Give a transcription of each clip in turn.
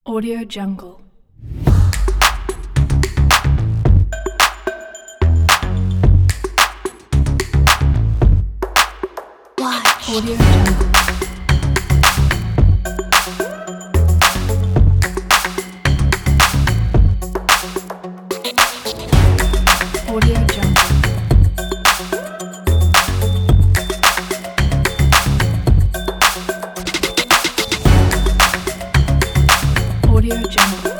Audio Jungle. Watch. Audio Jungle. Audio Jungle. Audio Jungle.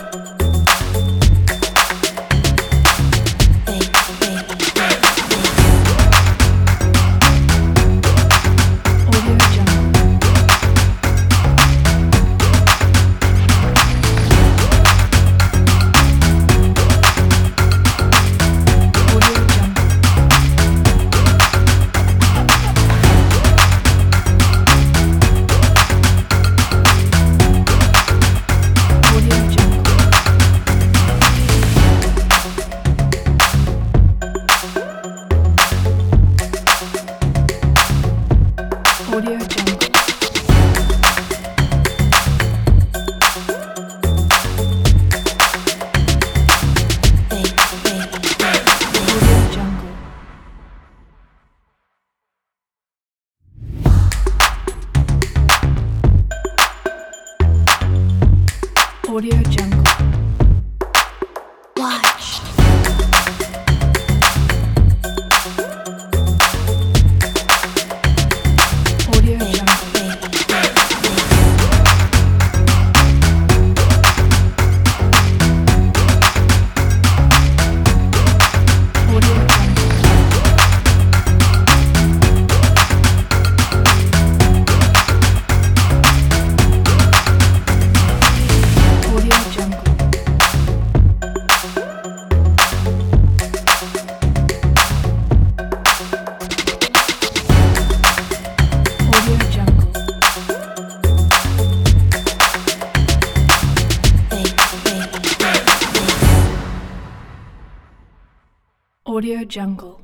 Audio Jungle. Audio Jungle. Audio Jungle. Audio Jungle. Audio Jungle. Audio Jungle. Watch. Audio Jungle. Audio Jungle. Audio Jungle. Audio Jungle. Audio Jungle.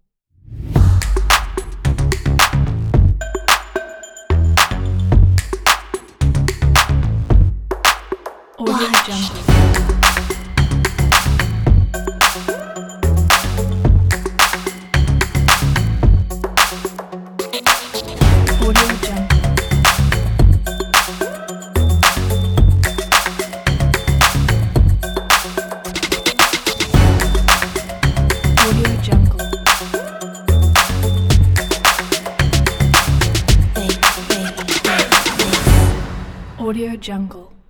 Audio Watch. Jungle. Audio Jungle. Audio Jungle. Audio Jungle.